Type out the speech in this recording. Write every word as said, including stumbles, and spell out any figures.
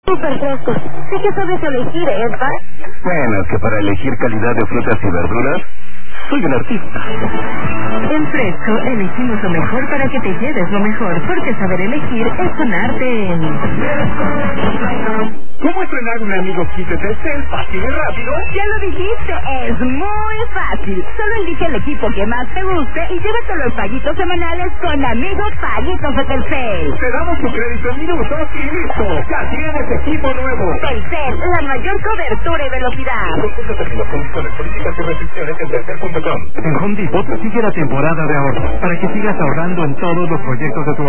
Súper fresco. Sé que sabes elegir, Edgar. Bueno, que para elegir calidad de frutas y verduras, soy un artista. En Fresco elegimos lo mejor para que te lleves lo mejor, porque saber elegir es un arte en... ¿Cómo estrenar un amigo kit de Telcel fácil y rápido? Ya lo dijiste, es muy fácil. Solo elige el equipo que más te guste y llévate los paguitos semanales con amigos paguitos de Telcel. Te damos tu crédito en minutos y listo. Ya tienes equipo nuevo. Telcel, la mayor cobertura y velocidad. Consulta términos, condiciones, políticas y restricciones en telcel punto com. En Home Depot sigue la temporada de ahorro para que sigas ahorrando en todos los proyectos de tu